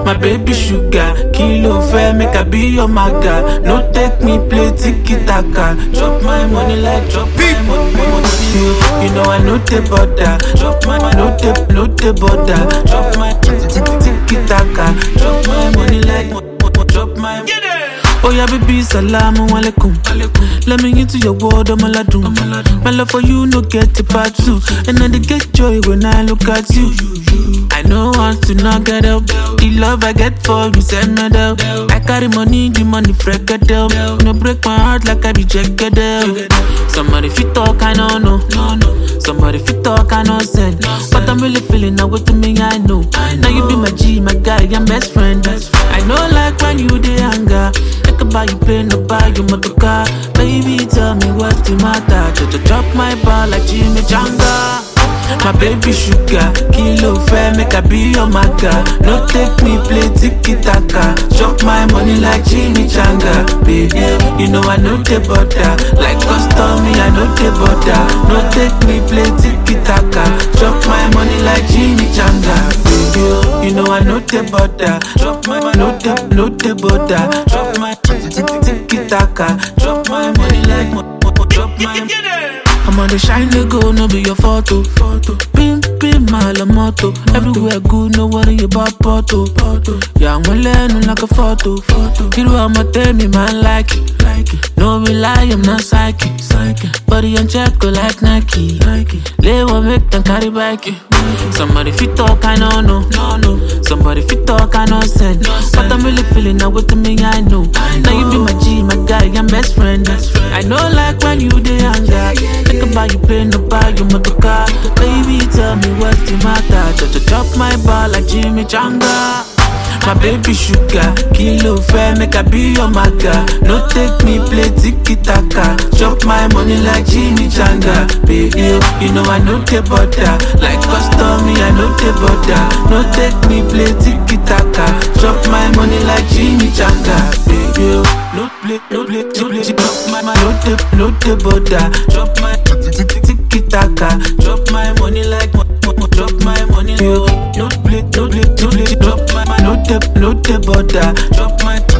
my baby sugar. Kilo fair, make I be your maga. No take me play tiki-taka. Drop my money like drop my money. You know I know the border. Drop my no the border. Drop my tiki-taka. Drop my money like drop my. Oh yeah, baby, salamu alaikum. Let me into your world, I'm aladun. My love for you, no get a part two. And I get joy when I look at you. I know want to not get up. The love I get for you, send me down. I carry money, the money freak it up. No break my heart like I be jacked up. Somebody fit talk, I don't know. Somebody fit talk, I know send. But I'm really feeling now what to me, I know. Now you be my G, my guy, I'm best friend. I know like when you dey anger. I can buy you plane, no buy you motor car. Baby, tell me what's the matter. Just drop my ball like Jimmy Janga. My baby sugar, kilo fair, make I be your maga. No take me play tiki-taka. Drop my money like Jimmy Janga. Baby, you know I know the border. Like custom, me I know the border. No take me play tiki-taka. Drop my money like Jimmy Janga. Baby, you know I know the border. Drop my no the border. Drop my tiki-taka. Drop my money like drop my. I'm on the shine, they go, no be your photo. Pim, my la moto. Everywhere good, no worry about photo. Yeah, I'm learning like a photo. You know I'ma tell me, man, like it. No be lie, I'm not psychic. Body on check, go like Nike. Lay one make them carry back. Somebody fit talk, I know, no. Somebody fit talk, I know, send. But I'm really feeling now with me, I know. Now you be my G, my guy, I'm best friend. I know like when you dey anger. Think about you plane, no buy you motor car. Baby, tell me what's the matter. Just drop my ball like Jimmy Janga. My baby sugar, kilo fair, make I be your maga. No take me play tiki-taka. Drop my money like Jimmy Janga. Baby, you know I know the border. Like custom, me I know the border. No take me play tiki-taka. Drop my money like Jimmy Janga. Baby, no play. Drop my no the border. Drop my tiki-taka. Drop my money like drop my money. No play. Drop my no the border. Drop my